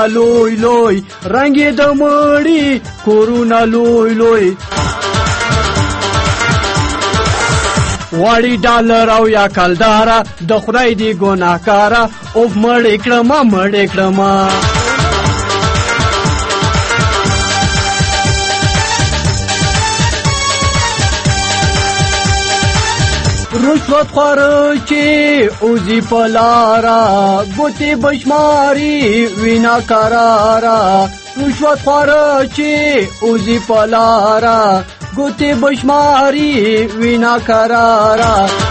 لوی لوی رنگې د مړی کورونه لوی لوی واړی ډالر او یا کلدارا د خدای دی ګناهکارا او مړ کړم رشوت خواره چې اوزی پلارا ګوتی بشماری وینا کرارا رشوت خواره چې اوزی پلارا ګوتی بشماری وینا کرارا.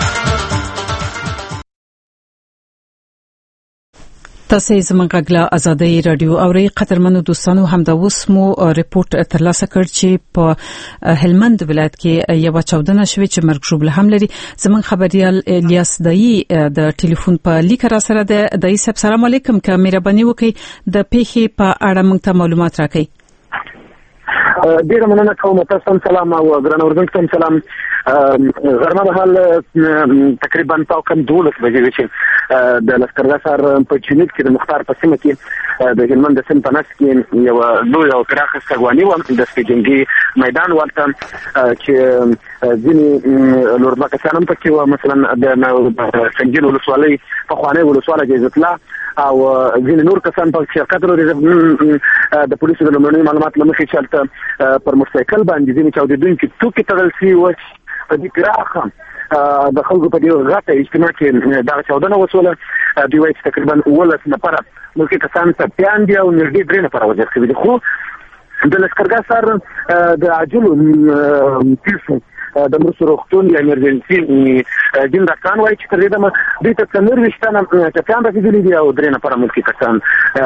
تاسو زموږ غږ آزادۍ رادیو اوري. قدرمنو دوستانو، همدا اوس مو ریپورت ترلاسه کړ چې په هلمند ولایت کې یو چاودنه شوې چې مرګ ژوبله هم لري. زموږ خبريال الیاس دای د ټلیفون په لیک را سره ده. دای صاحب سلام علیکم، که مهرباني وکړئ د پیښې په اړه موږ ته معلومات راکړئ. ډیره مننه کوم. تاسو سلام او ګران اوردونکو سلام. غرمه مهال تقریبا تاکم 12 بجې چې د لښکرګاه ښار په چینیت کې د مختار په سیمه کې د هلمند د سیند په نس کې یو لوی او پراخه سګواني و د سپیجنګي میدان ورته چې ځینې لوړ کسان هم پکې و، مثلا د سنجیل ولسوالۍ پخوانۍ ولسواله جایزت الله او ځینې نور کسان په شرکت لري. د پولیسو د لومړني معلومات له مخې چې پر موټرسایکل باندې ځینې چاودېدونکي توکي تړل شوي وو. په دې پراخه د خلکو په دې غټه اجتماع کې دغه چاودنه وشوله. دوی وایي چې تقریبا 19 نفره ملکي کسان ټپیان دي او نږدې 3 نفره وژل شوي دي. خو د لښکرګاه ښار د عاجلو پیښو د مرستو روغتون یا ایمرجنسي دین ډاکټران وایي چې تر دې دمه دوی ته 24 تنه ټپیان رسېدلي دي او 3 نفره ملکي کسان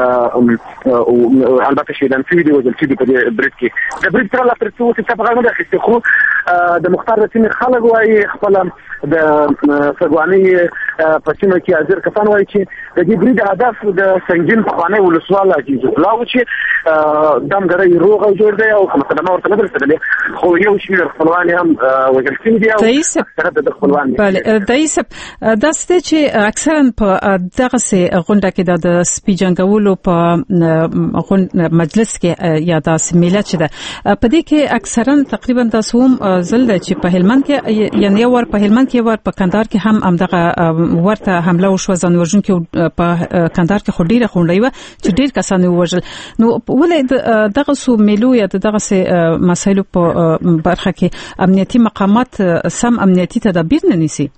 البته شهیدان شوي دي، وژل شوي دي په دې برید کې. د برید سره لا تر څو اوسه چا په غاړه نه ده اخیستې، خو د مختار د سیمې خلک وایي خپله د سګوانۍ په سیمه کې حاضر کسان وایي چې د دې برید هدف د سنګین پخوانۍ ولسواله جیزو الله و چې دمګړی روغ او جوړ دی او کومه صدمه ورته نه درسېدلې، خو یو شمېر خپلوان هم وژل شوي دي او سره د خپلوان. بله دایي صاحب، داسې دی چې اکثرا په دغسې غونډه کې د سپیجنګولو په مجلس کې یا داسې میله چې ده په دې کې اکثرا تقریبا داسې هم ځل ده چې په هلمند کې یعنې یو ور په هلمند کې ور په کندهار کې هم همدغه ورته حمله وشوه ځان وژونکي په کندهار کې خو ډېره غونډه وه چې ډېر کسان یې ووژل. نو ولې دغسو میلو یا دغسې مسایلو په برخه کې امنیتي مقامات سم امنیتي تدابیر نه نیسي؟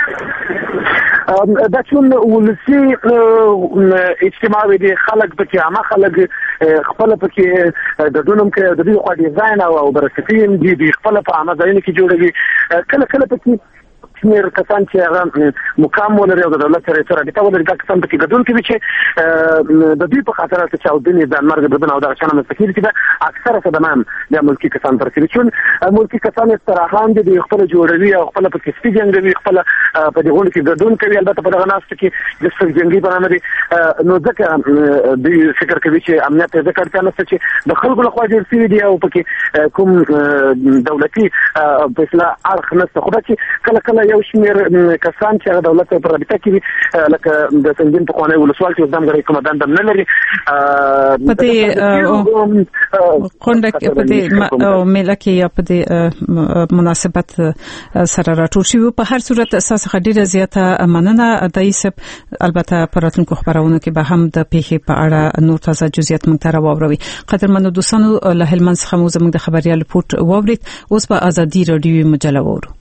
دا چون ولسی اجتماع دي خلک پکې عامه خلک خپل پکې د دونم کې د دې خو ډیزاین او برسفین دي خپل په عامه ځایونو کې جوړوي. کله پکې شمیر کسان چې هغه مقام ولري او د دولت سره رابطه ولري، دا کسان پکې ګډون کوي چې د دوی په خاطر چې چاودنې د مرګ بدن او د شانه مستقیل چې دا اکثره صدمان د ملکی کسان تر کې چون ملکی کسان استراحان دي خپل جوړوي او خپل پکې سپیجنګوي، خپل په دې غونډه کې ګډون کوي. البته په دغه ناست کې د سپیجنګي په نامه دي نو ځکه دوی فکر کوي چې امنیت ذکر ته نشته چې د خلکو لخوا جوړ شوي دي او پکې کوم دولتي فیصله اړخ نشته. خو دا چې کله یو شمیر کسان چې دولت پر رابطه کوي لکه د سنجین پخوانی ولسوال چې دمګړی کوم دند نه لري په دې غونډه کې په دې میله کې یا په دې مناسبت سره راټول شوي. په هر صورت اساس ډیره زیاته مننه دایي صاحب. البته په راتلونکو خبرونو کې به هم د پیښې په اړه نور تازه جزئیات موږ ته راوړي. قدرمنو دوستانو، له هلمند څخه مو زموږ د خبريال رپورت واورید. اوس په آزادي رادیو مجله وورو.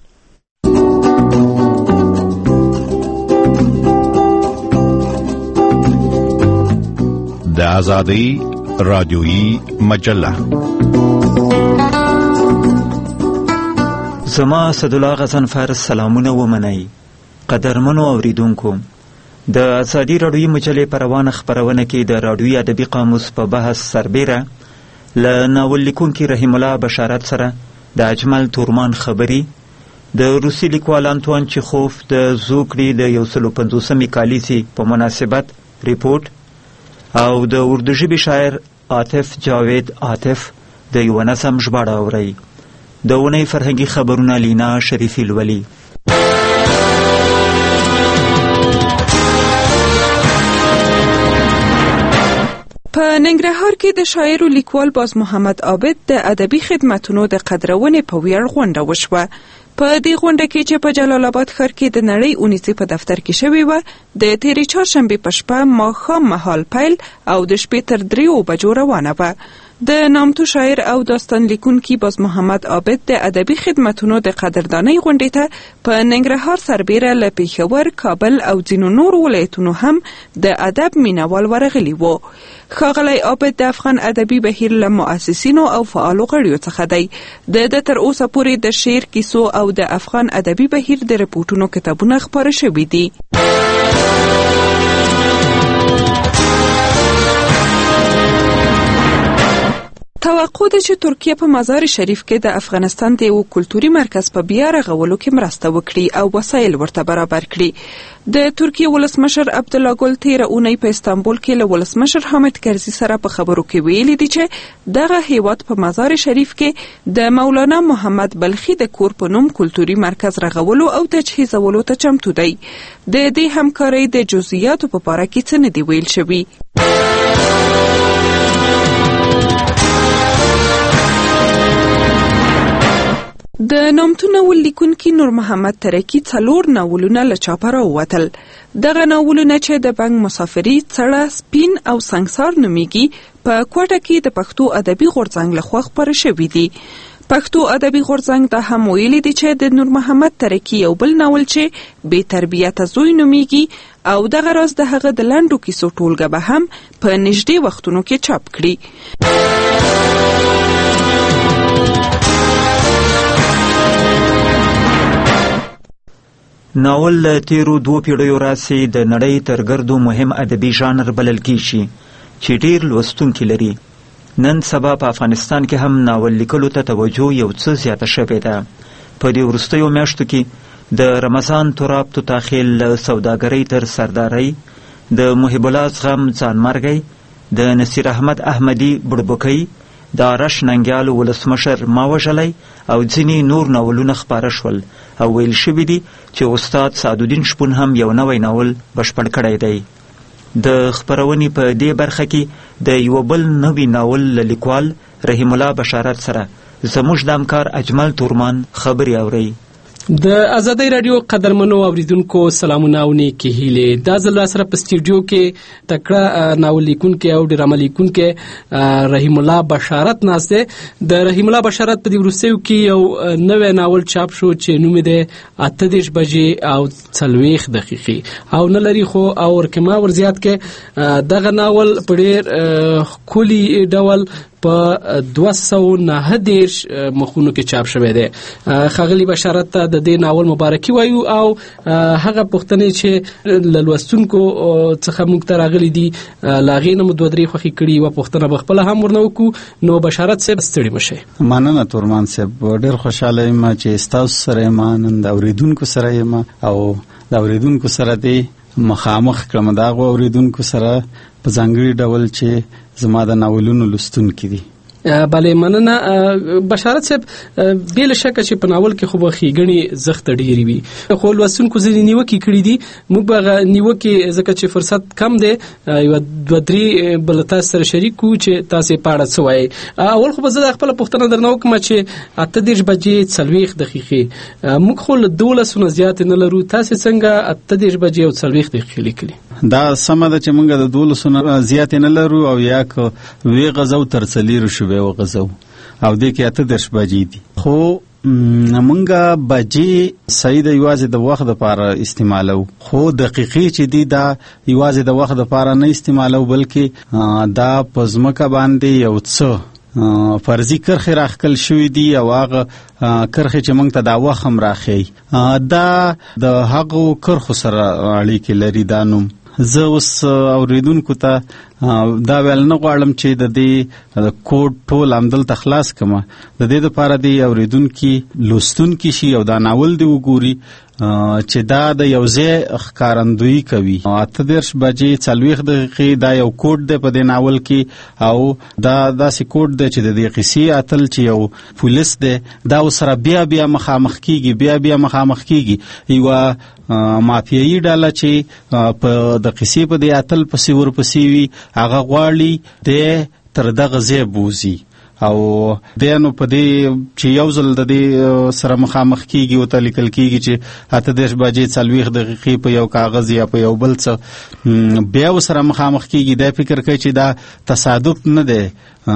د آزادۍ رادیویی مجله. زما اسدالله غضنفر سلامونه ومنئ. قدرمنو اوریدونکو، د آزادۍ رادیویی مجلې په روانه خپرونه کې د رادیویي ادبي قاموس په بحث سربیره له ناول لیکونکي رحیم الله بشارت سره د اجمل تورمان خبري، د روسي لیکوال انتوان چیخوف د زوکړې د 150مې کالیزې په مناسبت ریپورت او د اردو ژبې شاعر عاطف جاوید عاطف د یو نظم ژباړه اورئ. د اونۍ فرهنګي خبرونه لینا شریفي لولي. په ننګرهار کې د شاعر او لیکوال باز محمد عابد د ادبي خدماتونو د قدرونې په ویاړ غونډه وشوه. په دې غونډه کې چې په جلال آباد ښار کې د نړۍ 19 په دفتر کې شوې وه، د تېرې چهارشنبې په شپه ماښام مهال پیل او د شپې تر 3 بجو روانه وه. د نامتو شاعر او داستان لیکونکي باز محمد عابد د ادبي خدماتونو د قدردانۍ غونډې ته په ننګرهار سربیره له پېښور، کابل او ځینو نورو ولایتونو هم د ادب مینوال ورغلي وو. ښاغلی عابد د افغان ادبي بهیر له مؤسسینو او فعالو غړیو څخه دی. د تر اوسه پورې د شعر، کیسو او د افغان ادبي بهیر د رپورټونو کتابونه خپاره شوي دي. توقع ده چې ترکیه په مزار شریف کې د افغانستان د یو کلتوري مرکز په بیا رغولو کې مرسته وکړي او وسایل ورته برابر کړي. د ترکیه ولسمشر عبدالله ګل تېره اونۍ په استانبول کې له ولسمشر حامد کرزي سره په خبرو کې ویلي دي چې دغه هیواد په مزار شریف کې د مولانا محمد بلخي د کور په نوم کلتوري مرکز رغولو او تجهیزولو ته چمتو دی. د دې همکارۍ د جزئیاتو په باره کې څه نه دي ویل شوي. د نامتو ناول لیکونکي نور محمد ترکی 4 ناولونه له چاپه راووتل. دغه ناولونه چې د بنګ مسافري، څړه، سپین او سنګسار نومیږي، په کوټه کې د پښتو ادبي غورځنګ لخوا خپاره شوي دي. پښتو ادبي غورځنګ ته هم ویلي دي چې د نور محمد ترکی یو بل ناول چې بې تربیته زوی نومیږي او دغه راز د هغه د لنډو کیسو ټولګه به هم په نږدې وختونو کې چاپ کړي. ناول له تیرو 2 پیړیو راهیسې د نړۍ تر ګردو مهم ادبي ژانر بلل کیږي چې ډیر لوستونکي لري. نن سبا په افغانستان کې هم ناول لیکلو ته توجه یو څه زیاته شوې ده. په دې وروستیو میاشتو کې د رمضان تراب تو تاخیل له سوداګرۍ تر سردارۍ، د محب الله زغم ځانمرګی، د نصیر احمد احمدي بړبوکۍ، د آرش ننګیال ولسمشر ما وژلی او ځینې نور ناولونه خپاره شول او ویل شوي دي چې استاد سعدالدین شپون هم یو نوی ناول بشپړ کړی دی. د خپرونې په دې برخه کې د یو بل نوی ناول له لیکوال رحیم الله بشارت سره زموږ د همکار اجمل تورمان خبرې اورئ. د آزادۍ رادیو قدرمنو اوریدونکو سلامونه او نیکی هیلې. دا ځل سره په سټوډیو کې تکړه ناول لیکونکي او ډرامه لیکونکي رحیم الله بشارت ناست دی. د رحیم الله بشارت په دې وروستیو کې یو نوی ناول چاپ شو چې نوم یې 8 بجې او 40 دقیقې او نه لري، خو او ورکما ورزیات کې دغه ناول په ډېر ښکلي ډول په 219 مخونو کې چاپ شوی دی. ښاغلي بشارت ته د دې ناول مبارکي وایو او هغه پوښتنې چې له لوستونکو څخه موږ ته راغلي دي له هغې نه مو 2-3 خوښې کړي، یوه پوښتنه به خپله هم ورنه وکړو. نو بشارت صاحب ستړي مه شئ. مننه تورمان صاحب، ډېر خوشحاله یم چې ستاسو سره یم، نن د اورېدونکو سره یم او د اورېدونکو سره دې مخامخ کړم، د هغو اورېدونکو سره په ځانګړي ډول چې زما د ناولونو لوستونکي دي. بله مننه بشارت صاحب. بې له شکه چې په ناول کې خو به ښېګڼې زښته ډېرې وي، خو لوستونکو ځینې نیوکې کړي دي. موږ به هغه نیوکې ځکه چې فرصت کم دی یوه 2-3 به له تاسو سره شریک کړو چې تاسې په اړه څه وایئ. اول خو به زه د خپله پوښتنه درنه وکړم چې 8 بجې 40 دقیقې موږ خو له 12 نه زیاتې نه لرو، تاسې څنګه 8 بجې او 40 دقیقې لیکلي؟ دا سمه ده چې موږ د 12 نه زیاتې نه لرو او یا که وی غزو تر 4 شوبې وغزو او دې کې 8 بجې دي، خو مونږه بجې صحیح د یوازې د وخت لپاره استعمالو، خو دقیقې چې دي دا یوازې د وخت لپاره نه استعمالو بلکې دا په ځمکه باندې یو څه فرضي کرښې راخکل شوي دي او هغه کرښې چې موږ ته دا وخت هم راښیي دا د هغو کرښو سره اړیکې لري. دا نوم زه اوس اوریدونکو ته دا ویل نه غواړم چې د دې کوډ ټول همدلته خلاص کړم، د دې دپاره دی اوریدونکي لوستونکي شي او دا ناول دی وګوري چې دا د یو ځای ښکارندویي کوي. 8 بجې 40 دقیقې دا یو کوډ دی په دې ناول کې او دا داسې کوډ دی چې د دې قصې اتل چې یو پولیس دی دا ورسره بیا مخامخ کیږي، بیا مخامخ کیږي. یوه مافیایي ډله چې په د قصې په دې اتل پسې ورپسې وي هغه غواړي د تر دغه ځای بوزي او دینو په دې چې یو ځل د دې سره مخامخ کیږي او ته لیکل کیږي چې 8:30 بجې 40 دقیقې په یو کاغذ یا په یو بل څه بیا سره مخامخ کیږي دا فکر کوي چې دا تصادف نه دی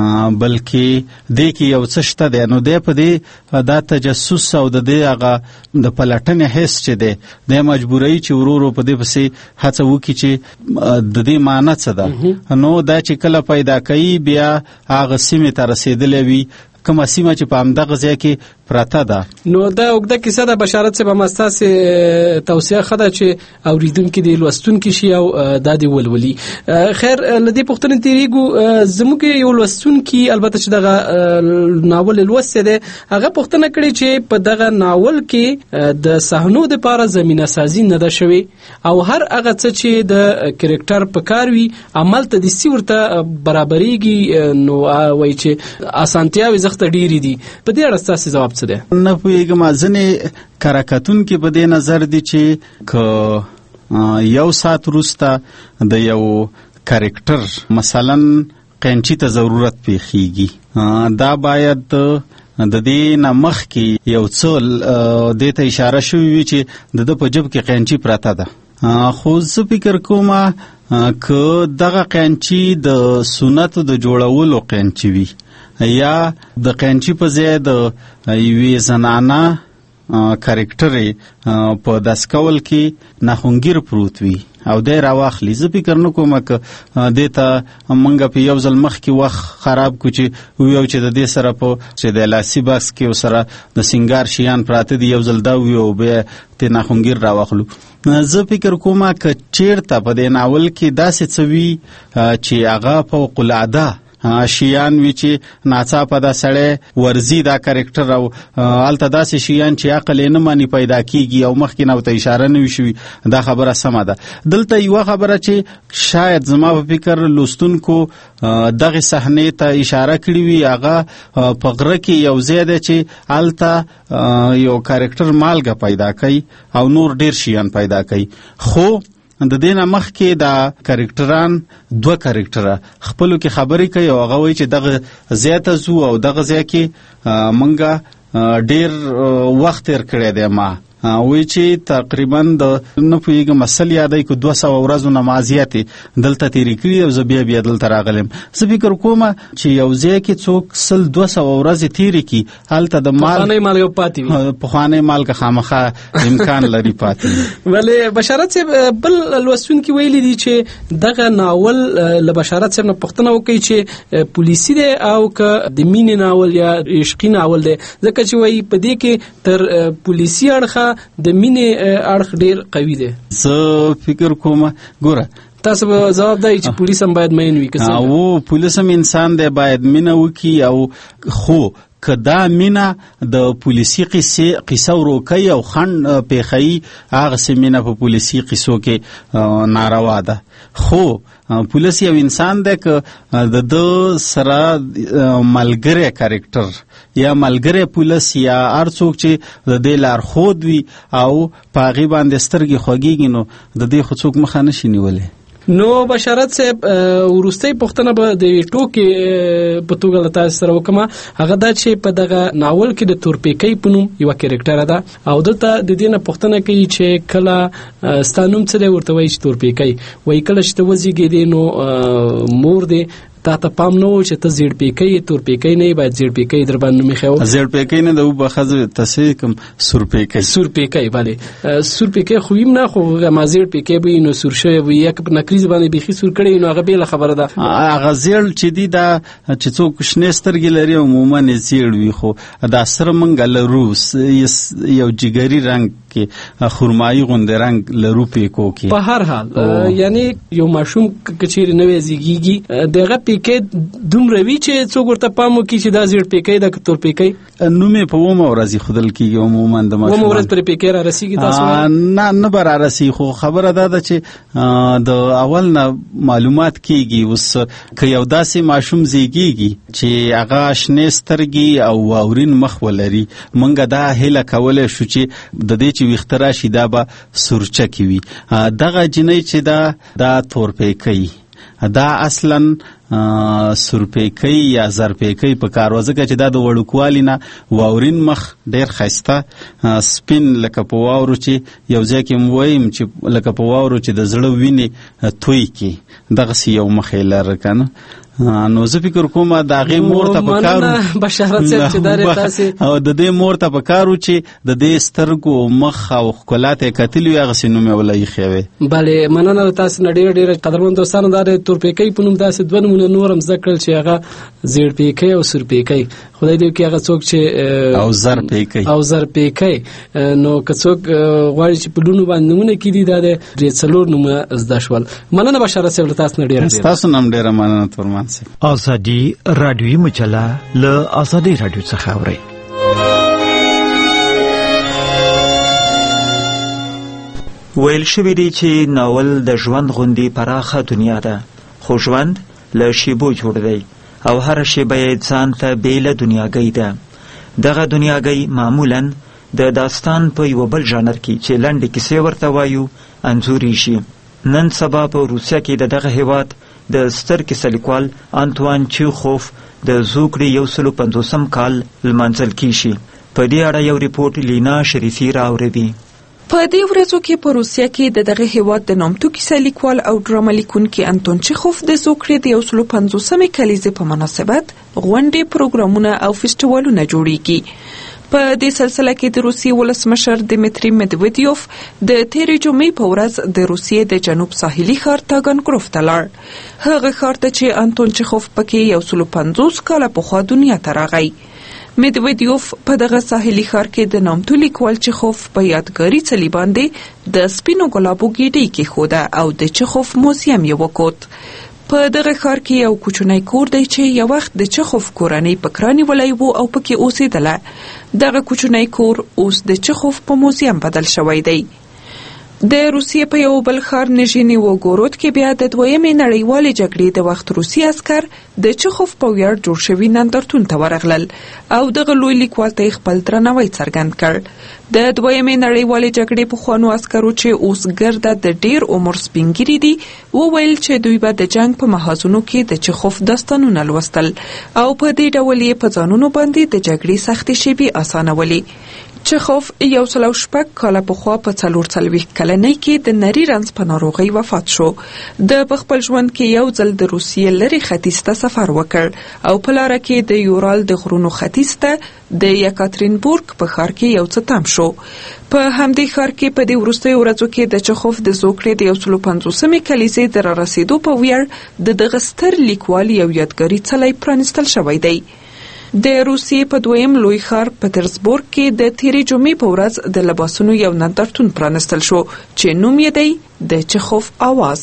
بلکې دې کې یو څه شته دی نو دې په دې دا تجسس او د دې هغه د پلټنې حس چې دی د مجبورۍ چې ورورو په دې پسې هڅه وکړي چې د دې معنی څه ده نو دا چې کله پیدا کوي بیا هغه سیمې ته رسېدلی وي کومه سیمه چې په همدغه ځای کې پراته ده. نو دا اوږده کیسه ده بشارت صاحب، هم ستاسې توصیه ښه ده چې اورېدونکي دې لوستونکي شي او دا دې ولولي. خیر له دې پوښتنې تېرېږو، زموږ یو لوستونکي البته چې دغه ناول لوستی دی هغه پوښتنه کړې چې په دغه ناول کې د صحنو دپاره زمینه سازي نه ده شوې او هر هغه څه چې د کرکټر په کار وي همالته دسې ورته برابرېږي، نو وایي چې اسانتیاوې زښته ډېرې دي. په دې اړه ستاسې ځواب څه دی؟ نه پوهېږم، ځینې کره کتونکي په دې نظر دي چې که یو ساعت وروسته د یو کرکټر مثلا قینچي ته ضرورت پیښیږي دا باید د دې نه مخکې یو څه دې ته اشاره شوې وي چې د ده په جب کې قینچي پراته ده. خو زه فکر کوم که دغه قینچي د سنتو د جوړولو قینچي وي یا د قینچي په ځای د یوې زنانه کرکټر په داس کول کې ناخونګیر پروت وي او دی راواخلي. زه فکر نه کوم که دې ته موږ په یو ځل مخکې وخت خراب کړو چې ویو چې د دې سره په چې د لاسي بکس کې سره د سینګار شیان پراته دي یو ځل دا ویو بیا ته ناخونګیر راواخلو. زه فکر کوم که چیرته په دې ناول کې داسې څه وي چې هغه فوق العاده شیان وی چې ناڅاپه دا سړی ورزي دا کرکټر او هلته داسې شیان چې عقل یې نه ماني پیدا کیږي او مخکې نه ورته اشاره نه وي شوي، دا خبره سمه ده. دلته یوه خبره چې شاید زما په فکر لوستونکو دغه صحنې ته اشاره کړې وي هغه په غره کې یو ځای دی چې هلته یو کرکټر مالګه پیدا کوي او نور ډیر شیان پیدا کوي. خو د دې نه مخکې دا کرکټران دوه کرکټره خپلو کې خبرې کوي او هغه وایي چې دغه ځای ته ځو او دغه ځای کې موږ ډیر وخت تیر کړی دی. ما وایي چې تقریبا د نه پوهېږم اصل یادی که 200 ورځو نه مازیاتې دلته تېرې کړي او زه بیا دلته راغلم. زه فکر کوم چې یو ځای کې څوک 200 ورځې تېرې کړي هلته د پخوانی مالګه پاتې وي، پخوانی مالګه خامخا امکان لري پاتې وي. ولې بشارت صاحب بل لوستونکي ویلي دي چې دغه ناول له بشارت صاحب نه پوښتنه وکړي چې پولیسي دی او که د مینې ناول یا عشقي ناول دی، ځکه چې وایي په دې کې تر پولیسي اړخه د مینې اړخ ډیر قوي دی. زه فکر کوم ګوره تاسو به جواب دی چې پولیس هم باید مین وي او پولیس هم انسان دی باید مینه وکړي او خو که دا مینه د پولیسي قصه وروکوي او خنډ پیښوي هغسې مینه په پولیسي قصو کې ناروا ده. خو پولیس یو انسان دی که د ده سره ملګری کرکټر یا ملګری پولیس یا هر څوک چې د دې لارښود وي او په هغې باندې سترګې خوږېږي نو د دې خو څوک مخه نشي نیولی. نو بشارت صاحب وروستۍ پوښتنه به د ټوکې په توګه له تاسو سره وکړم، هغه دا چې په دغه ناول کې د تورپیکۍ په نوم یوه کرکټره ده او دلته د دې نه پوښتنه کوي چې کله ستا نوم څه دی، ورته وایي چې تورپیکۍ. وایي کله چې ته وزېږېدې نو مور دې تا ته پام نه و چې ته زیړپیکۍ تورپیکۍ نه باید زیړپیکۍ در باندې نوم ایښی و. زیړپیکۍ نه د وبه ښځه تصحیح کوم سورپیکۍ بلې سورپیکۍ خو ویم نه خو ما زیړپیکۍ به وي نو سور شوی به یا که په نکریز باندې بیخي سور کړی نو هغه بېله خبره ده. هغه زیړ چې دي دا چې څوک شنې سترګې لري عموما یې زیړ وي، خو دا سره موږ لرو یو جګري رنګ کې خرمایي غوندې رنګ لرو پیکو کې. په هر حال یعنی یو ماشوم که چیرې نوی زیږېږي دغه پیکۍ دومره وي چې څوک ورته پام وکړي چې دا زیړ پیکۍ ده که تور پیکۍ. نوم یې په 9 ورځې ښودل کېږي عموما د ماشومان. 9 ورځ پرې پیکۍ را رسېږي تاسو نه به را رسېږي، خو خبره دا ده چې د اول نه معلومات کېږي. اوس که یو داسې ماشوم زیږېږي چې هغه شنې سترګې او واورین مخ ولري موږ دا هیله کولی شو چې د دې چې ویښته راشي دا به سورچکې وي. دغه جنۍ چې دا تورپیکۍ دا اصلا سرپیکی یا زرپیکی په کار وځکه چې دا د وړوکوالي نه واورین مخ ډیر ښایسته سپین لکه په واورو چې یو ځای کې ووایم چې لکه په واورو چې د زړه وینې توی کی دغسې یو مخ یې لره کنه. نو زه فکر کوم د هغې مور ته په کار بشارت صاحب چې دا تاسې او د دې مور ته په کار چې د دې سترګو مخ او ښکلا ته یې کتلي وي هغسې نوم یې وله ایښی وی. بلې مننه د تاسې نه ډېره ډېره قدرمن دوستانو. دا د تورپیکۍ په نوم داسې دوه نومونه نور هم زده کړل چې هغه زیړپیکۍ او سورپیکۍ. خدای دې وکړي هغه څوک چې او زرپیکۍ او زرپیکۍ نو که څوک غواړي چې په لونو باندې نومونه کېدي دا د درې څلور نومونه زده شول. مننه بشارت صاحب له تاسو نه ډېره ستاسو نه هم ډېره مننه تورمان. آزادی رادیویی مجله له آزادی رادیو څخه اورئ. ویل شوي دي چې ناول د ژوند غوندې پراخه دنیا ده، خو ژوند له شیبو جوړ دی او هره شیبه یې ځان ته بیله دنیاګۍ ده. دغه دنیاګۍ معمولا د داستان په یو بل ژانر کې چې لنډې کیسې ورته وایو انځوري شي. نن سبا په روسیه کې د دغه هیواد د ستر کیسه لیکوال انتوان چیخوف د زوکړې 150 کال لمانځل کیږي. په دې اړه یو ریپورت لینا شریفي راوړي. په دې ورځو کې په روسیه کې د دغه هیواد د نامتو کیسه لیکوال او ډرامه لیکونکي انتون چیخوف د زوکړې د 150 کلیزې په مناسبت غونډې، پروګرامونه او فیسټیوالونه جوړیږي. په دې سلسله کې د روسیې ولسمشر دیمیتری مدویدیوف د تیرې جمعې په ورځ د روسیې د جنوب ساحلي ښار تاګانګروف ته لاړ. هغه ښار ته چې انتون چیخوف پکې 150 کاله پخوا دنیا ته راغی. مدویدیوف په دغه ساحلي ښار کې د نامتو لیکوال چیخوف په یادګاري څلي باندې د سپینو ګلابو ګېډۍ کېښوده او د چیخوف موزیم یې وکوت. په دغه ښار کې یو کوچنی کور دی چې یو وخت د چیخوف کورنۍ په کار نیولی و او پکې اوسېدله. دغه کوچنی کور اوس د چیخوف په موزیم بدل شوی دی. د روسیې په یو بل ښار نژینی وګورود کې بیا د دویمې نړیوالې جګړې د وخت روسي عسکر د چیخوف په ویاړ جوړ شوي نندارتون ته ورغلل او دغه لوی لیکوال ته خپل درناوی څرګند کړ. د دویمې نړیوالې جګړې پخوانو عسکرو چې اوس ګرده د ډیر عمر سپینګیري دي وویل چې دوی به د جنګ په محاذونو کې د چیخوف داستانونه لوستل او په دې ډول یې په ځانونو باندې د جګړې سختې شیبې اسانولې. چیخوف 106 کاله پخوا په 44 کلنۍ کې د نري رنځ په ناروغۍ وفات شو. د خپل ژوند کې یو ځل د روسیې لرې ختیځ ته سفر وکړ او په لاره کې د یورال د غرونو ختیځ ته د یکاترینبورګ په ښار کې یو څه تم شو. په همدې ښار کې په دې وروستیو ورځو کې د چیخوف د زوکړې د 150 کلیزې د رارسېدو په ویاړ د دغه ستر لیکوال یو یادګاري څلی پرانیستل شوی دی. د روسیې په دویم لوی ښار پترزبورګ کې د تیرې جمعې په ورځ د لباسونو یو نندارتون پرانیستل شو چې نوم یې دی د چیخوف آواز.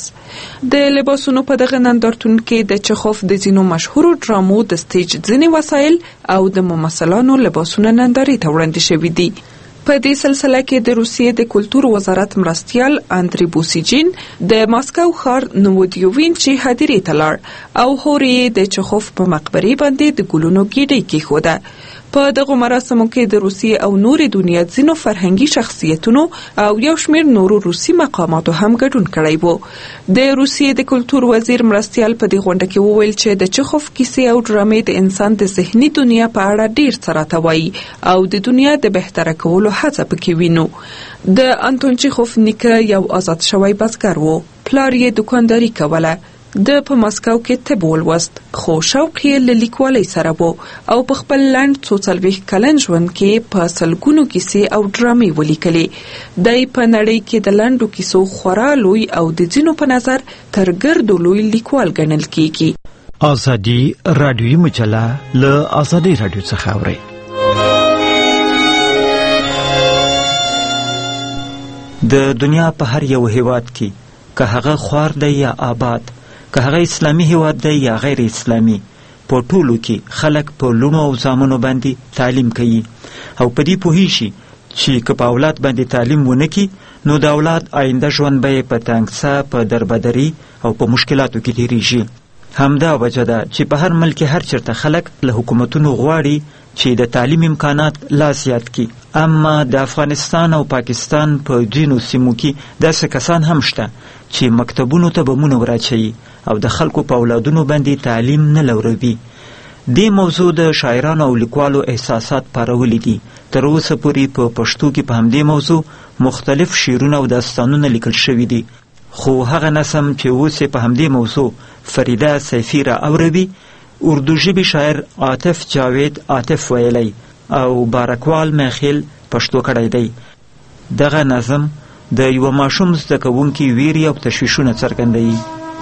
د لباسونو په دغه نندارتون کې د چیخوف د ځینو مشهورو ډرامو د سټیج ځینې وسایل او د ممثلانو لباسونه نندارې ته وړاندې شوي دي. په دې سلسله کې د روسیې د کلتور وزارت مرستیال اندری بوسیجین د ماسکو ښار نوودیووینچي هدیرې ته لاړ او هورې د چیخوف په مقبرې باندې د ګلونو ګېډۍ کېښوده. په دغه مراسمو کې د روسیې او نورې دنیا ځینو فرهنګي شخصیتونو او یو شمېر نورو روسي مقاماتو هم ګډون کړی و. د روسیې د کلتور وزیر مرستیال په دې غونډه کې وویل چې د چیخوف کیسې او ډرامې د انسان د ذهني دنیا په اړه ډیر څه راته وایي او د دنیا د بهتره کولو هڅه پکې وینو. د انتون چیخوف نیکه یو آزاد شوی بزګر و. پلار یې دکانداري کوله. د په مسکو کې طب ولوست خو شوق یې له لیکوالۍ سره و او په خپل لنډ 40 کلن ژوند کې په سلګونو کیسې او ډرامې ولیکلې. دی په نړۍ کې د لنډو کیسو خورا لوی او د ځینو په نظر تر ګردو لوی لیکوال ګڼل کیږي. آزادی رادیویی مجله له آزادی رادیو څخه اورئ. د دنیا په هر یو هیواد کې که هغه خوار دی یا آباد، که هغه اسلامي هیواد دی یا غیر اسلامي، په ټولو کې خلک په لوڼو او زامنو باندې تعلیم کوي او په دې پوهیږي چې که په اولاد باندې تعلیم ونه کړي نو د اولاد آینده ژوند به یې په تنګسه، په دربدري او په مشکلاتو کې تیریږي. همدا وجه ده چې په هر ملک هر چېرته خلک له حکومتونو غواړي چې د تعلیم امکانات لا زیات کړي. اما د افغانستان او پاکستان په ځینو سیمو کې داسې کسان هم شته چې مکتبونو ته بمونه وراچوي او د خلکو په اولادونو باندې تعلیم نه لوروي. دې موضوع د شاعرانو او لیکوالو احساسات پارولي دي. تر اوسه پورې په پښتو کې په همدې موضوع مختلف شعرونه او داستانونه لیکل شوي دي. خو هغه نظم چې اوس په همدې موضوع فریده سیفي را اوروي، اردو ژبې شاعر عاطف جاوید عاطف ویلی او بارکوال میخیل پښتو کړی دی. دغه نظم د یوه ماشوم زده کوونکي ویرې او تشویشونه څرګندوي.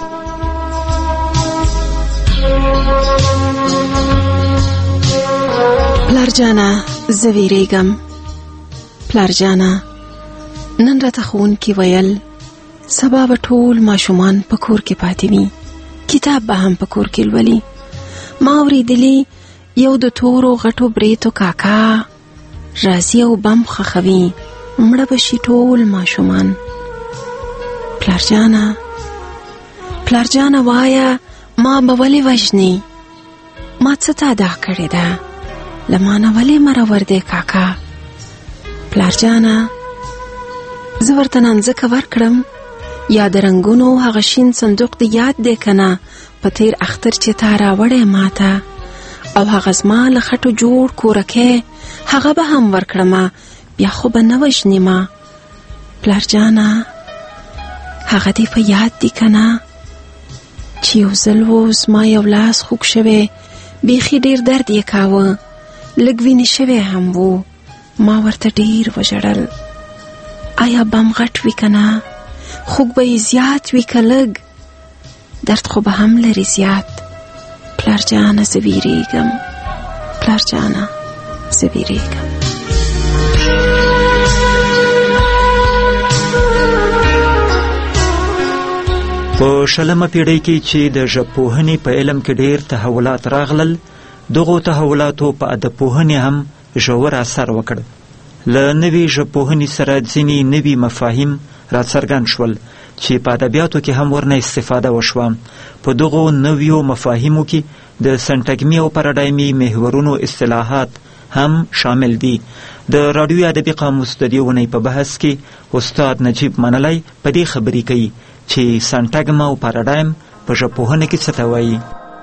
پلار جانا زه ویریږم، پلار جانا نن راته ښوونکي ویل سبا به ټول ماشومان په کور کې پاتې وي، کتاب به هم په کور کې لولي. ما اورېدلي یو د تورو غټو بریتو کاکا راځي او بم خښوي، مړه به شي ټول ماشومان. پلار جانا وایا ما به ولې وژني؟ ما څه تا دا کړې ده؟ له ما نه ولې مرور دی کاکا؟ پلار جانا زه ورته نمځکه ورکړم، یا د رنګونو هغه شین صندوق دی یاد دی کنه په تیر اختر چې تا راوړی ماته، او هغه زما له خټو جوړ کورکې هغه به هم ورکړم، بیا خو به نه وژنې ما. پلار جانا هغه دی په یاد دی کنه چې یو ځل و زما یو لاس خوږ شوی، بیخي ډیر درد یې کاوه، لږ وینې شوی هم و، ما ورته ډیر وژړل. آیا بم غټ وي کنه؟ خوږ به یې زیات وي که لږ؟ درد خو به هم لري زیات. پلار جانه زه ویریږم، پلار جانه زه ویریږم. په 20مه پیړۍ کې چې د ژبپوهنې په علم کې ډیر تحولات راغلل، دغو تحولاتو په ادبپوهنې هم ژور اثر وکړ. له نوې ژبپوهنې سره ځینې نوي مفاهیم راڅرګند شول چې په ادبیاتو کې هم ورنه استفاده وشوه. په دغو نویو مفاهیمو کې د سنټګمي او پاراډایمي محورونو اصطلاحات هم شامل دي. د راډیوي ادبي قاموس د دې ونې په بحث کې استاد نجیب منلی په دې خبرې کوي چې سنټګم او پاراډایم په ژبپوهنه کې څه ته وایي.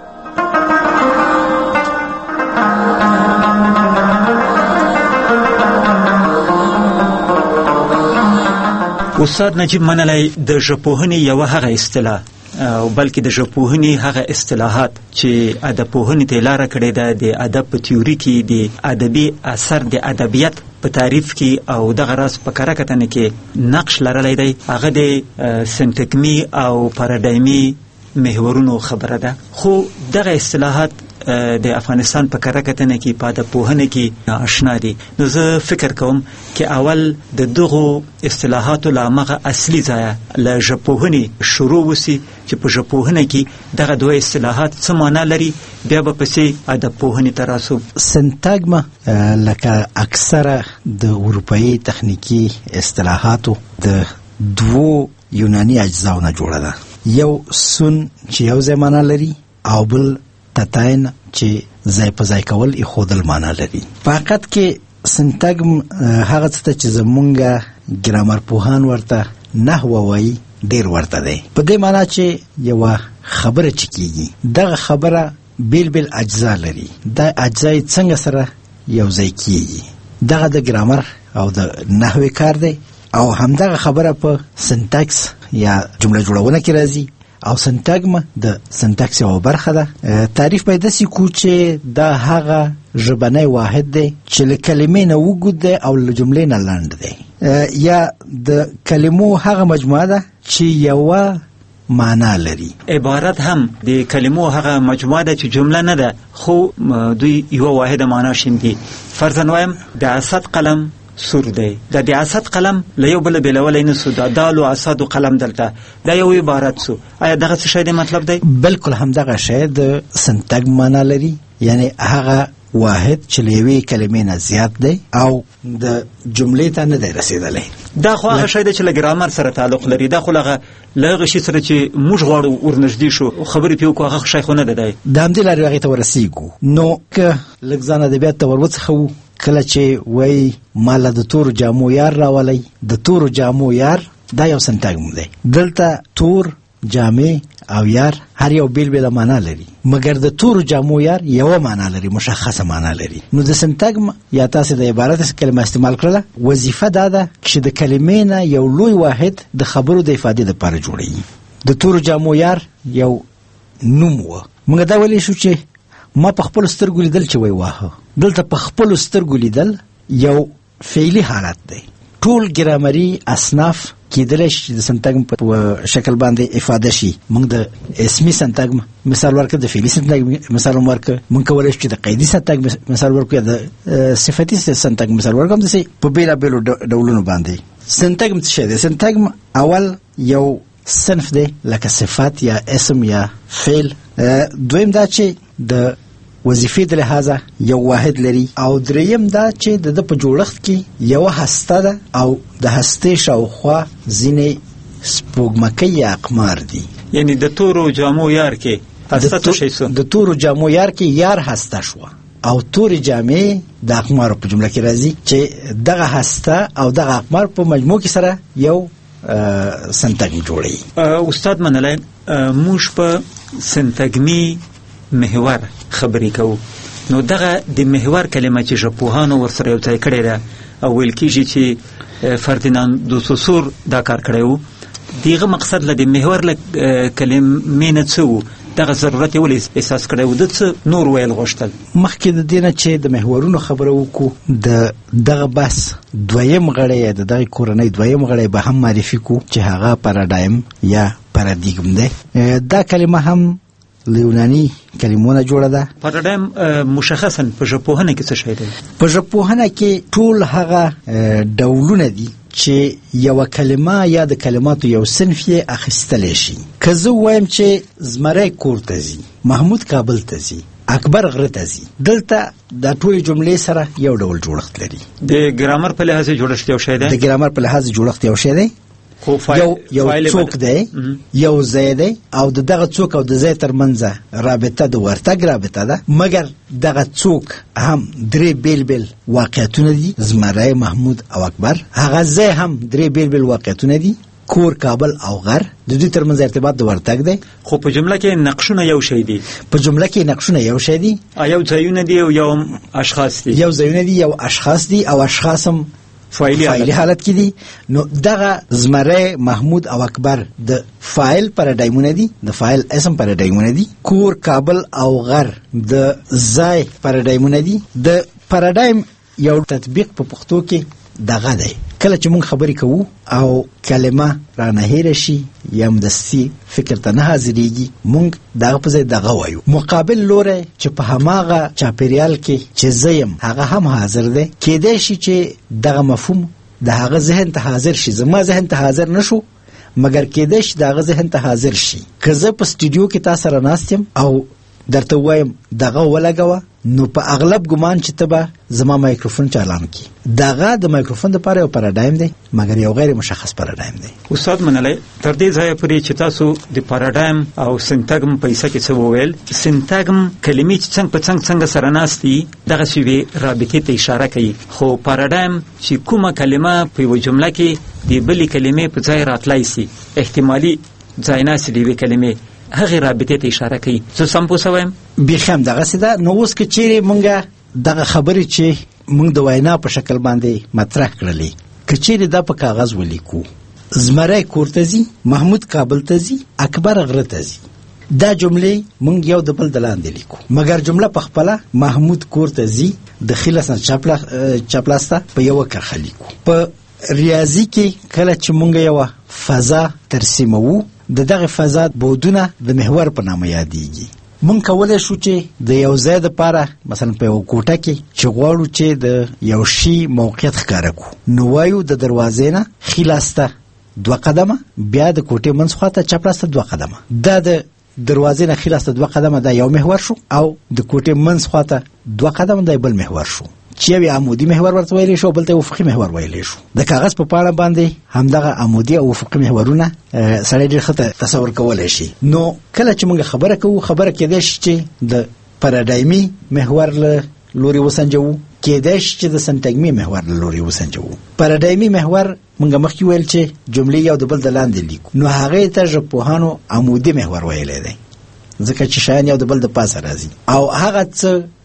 استاد نجیب منلی د ژبپوهنې یوه هغه اصطلاح او بلکې د ژبپوهنې هغه اصطلاحات چې ادبپوهنې ته لاره کړې ده د ادب په تیوري کې، د ادبي اثر د ادبیت په تعریف کې او دغه راز په کره کتنه کې نقش لرلی دی، هغه د سنټګمي او پاراډایمي محورونو خبره ده. خو دغه اصطلاحات د افغانستان په کره کتنه کې په ادبپوهنه کې آشنا دي. نو زه فکر کوم چې اول د دغو اصطلاحاتو له همغه اصلي ځایه له ژبپوهنې شروع وسي چې په ژبپوهنه کې دغه دوه اصطلاحات څه معنا لري، بیا به پسې ادبپوهنې ته راسو. سنټګم لکه اکثره د اروپایي تخنیکي اصطلاحاتو د دوو یوناني اجزاو نه جوړه ده. یو سون چې یو ځای معنا لري او بل تتاین چې ځای په ځای کول ایښودل معنا لري. په حقیقت کې سنټګم هغه څه ته چې زمونږ ګرامر پوهان ورته نحوه وایي ډیر ورته دی، په دې معنا چې یوه خبره چې کیږي دغه خبره بیل بیل اجزا لري، دا اجزا یې څنګه سره یو ځای کیږي، دغه د ګرامر او د نحوې کار دی. او همدغه خبره په سنټکس یا جمله جوړونه کې راځي او سنټګم د سنټکس یوه برخه ده. تعریف به یې داسې کو چې دا هغه ژبنی واحد دی چې له کلمې نه اوږد دی او له جملې نه لنډ دی، یا د کلمو هغه مجموعه ده چې یوه معنا لري. عبارت هم د کلمو هغه مجموعه ده چې جمله نه ده خو دوی یوه واحده معنا شیندي. فرضاً وایم د اسد قلم سور دی، د اسد قلم له یو بل بیلولی نه سو، د دال او اسد قلم دلته دا یو عبارت سو. آیا دغه څه شی دی مطلب دی؟ بلکل همدغه شی د سنټګم معنا لري، یعنی هغه واحد چې له یوې کلمې نه زیات دی او د جملې ته نه دی رسېدلی. دا خو هغه شی دی چې له ګرامر سره تعلق لري، دا خو له هغه شي سره چې موږ غواړو ورنږدې شو خبرې پرې وکړو، هغه شی خو نه دی. د همدې لارې هغې ته ورسېږو. نو که لږ ځان ادبیات ته ور وڅښو، کله چې وای مالا د تورو جامو یار راولی، د تورو جامو یار دا یو سنټګم دی. دلته تور جامې او یار هر یو بیل بیل معنا لري، مګر د تورو جامو یار یو معنا لري، مشخصه معنا لري. نو د سنتاګم یا تاسو د عبارت کلمه استعمال کړله، وظیفه دا ده چې د کلمې نه یو لوی واحد د خبرو د افادې لپاره جوړوي. د تورو جامو یار یو نوم و. موږ دا ویلی شو چې ما په خپل سترګو لیدل چې وای واه. دلته په خپل سترګو لیدل یو فعلی حالت دی. ټول ګرامري اصناف کېدلی شي د سنتاګم په شکل باندې افاده شي. موږ د اسمي سنتاګم مثال ورکړو، د فعلي سنتاګم مثال ورکړو، موږ کولی شو چې د قیدي سنتاګم مثال ورکړو یا د صفتي سنتاګم مثال ورکړو. داسې په بېلابېلو ډولونو باندې. سنتاګم څه شی دی؟ سنتاګم اول یو صنف دی لکه صفات یا اسم یا فعل. دویم دا چې د وظیفې د لحاظه یو واحد لري، او دریم دا چې د په جوړښت کې یو هسته ده او د هستې شاوخوا ځینې سپوږمکۍ یا اقمار دي. یعنی د تورو جامو یار کې هسته څه شی سو؟ د تورو جامو یار کې یار هسته شو او تورې جامې د اقمارو په جمله کې راځي چې دغه هسته او دغه اقمار په مجموع کې سره یو سنتاګم جوړوي. استاد منلی، موږ په سنتاګمي محور خبرې کوو، نو دغه د محور کلمه چې ژبپوهانو ورسره یو ځای کړې ده او ویل کېږي چې فردیناند دو سوسور دا کار کړی و، دغه مقصد له د محور له کلمې نه څه و؟ دغه ضرورت یې ولې احساس کړی و؟ د څه نور ویل غوښتل؟ مخکې د دې نه چې د محورونو خبره وکړو، د دغه بحث دویم غړی د دغه کورنۍ دویم غړی به هم معرفي کړو چې هغه پاراډایم یا پارادیګم دی. دا کلمه هم له یوناني کلمونه جوړه ده. پاراډایم مشخصا په ژبپوهنه کې څه شی دی؟ په ژبپوهنه کې ټول هغه ډولونه دي چې یو کلمه یا د کلماتو یو صنف یې اخیستلی شي. که زه وایم چې زمری کور ته ځي، محمود کابل ته ځي، اکبر غره ته ځي، دلته دا ټولې جملې سره یو ډول جوړښت لري. د ګرامر په لحاظ جوړښت یو شی دی؟ د ګرامر په لحاظ جوړښت یو شی دی. یو څوک دی، یو ځای دی، او دغه څوک او د ځای ترمنځ رابطه د ورتګ رابطه ده، مګر دغه څوک هم درې بیل بیل واقعیتونه دي، زمری، محمود او اکبر. هغه ځای هم درې بیل بیل واقعیتونه دي، کور، کابل او غر. د دوی ترمنځ ارتباط د ورتګ دی. خو په جمله کې نقشونه یو شی دي. په جمله کې نقشونه یو شی دي، یو ځایونه دي او یو اشخاص دي. یو ځایونه دي، یو اشخاص دي، او اشخاص هم فاعلی حالت کې دي. نو دغه زمری، محمود او اکبر د فاعل پاراډایمونه دي، د فاعل اسم پاراډایمونه دي. کور، کابل او غر د ځای پاراډایمونه دي. د پاراډایم یو تطبیق په پښتو کې دغه دی. کله چې موږ خبرې کوو او کلمه رانه هېره شي یا مدستي فکر ته نه حاضرېږي، موږ دغه په ځای دغه وایو. مقابل لوری چې په هماغه چاپېریال کې چې زه یم هغه هم حاضر دی، کېدی شي چې دغه مفهوم د هغه ذهن ته حاضر شي. زما ذهن ته حاضر نه شو، مګر کېدی شي د هغه ذهن ته حاضر شي. که زه په سټوډیو کې تا سره ناست یم او درته وایم دغه ولګوه، نو په اغلب ګمان چې ته به زما مایکروفون چالان کی. دغه د مایکروفون لپاره یو پاراډایم دی، مګر یو غیر مشخص پاراډایم دی. استاد منلی، تر دې ځایه پورې چې تاسو د پاراډایم او سنتاګم په حصه کې څه وویل، سنتاګم کلمې چې څنګه په څنګه سره ناست دي دغسې یوې رابطې ته اشاره کوي، خو پاراډایم چې کومه کلمه په یوه جمله کې د بلې کلمې په ځای راتلی سي، احتمالي ځایناستې د یوې کلمې، هغې رابطې ته اشاره کوي. زه سم پوه سویم؟ بیخي هم دغسې ده. نو اوس که چیرې مونږ دغه خبرې چې مونږ د وینا په شکل باندې مطرح کړلې، که چیرې دا په کاغذ ولیکو، زمری کور ته ځي، محمود کابل ته ځي، اکبر غره ته ځي، دا جملې مونږ یو د بل د لاندې لیکو. مګر جمله په خپله محمود کور ته ځي د ښي لاس نه چپ لاس ته په یوه کرښه لیکو. په ریاضي کې کله چې مونږ یوه فضا ترسیموو، د دغه فضا بودونه د محور په نامه یادېږي. مونږ کولی شو چې د یو ځای دپاره مثلا په یوه کوټه کې چې غواړو چې د یو شي موقعیت ښکاره کړو، نو وایو د دروازې نه ښي لاس ته 2 قدمه، بیا د کوټې منځ خواته چپ لاس ته 2 قدمه. دا د دروازې نه ښي لاس ته 2 قدمه دا یو محور شو، او د کوټې منځ خواته 2 قدمه دا بل محور شو، چې یو عمودي محور ورته ویلی شو، بل ته افقي محور ویلی شو. د کاغذ په پاڼه باندې همدغه عمودي او افقي محورونه سړی ډېر ښه تصور کولی شي. نو کله چې موږ خبره کوو، خبره کېدای شي چې د پاراډایمي محور له لوري وسنجوو، کېدای شي چې د سنټګمي محور له لوري وسنجو. پارادایمي محور موږ مخکې ویل چې جملې یو د بل د لاندې لیکو، نو هغه ته ژبپوهانو عمودي محور ویلی دی ځکه چې شیان یو د بل د پاسه راځي، او هغه څه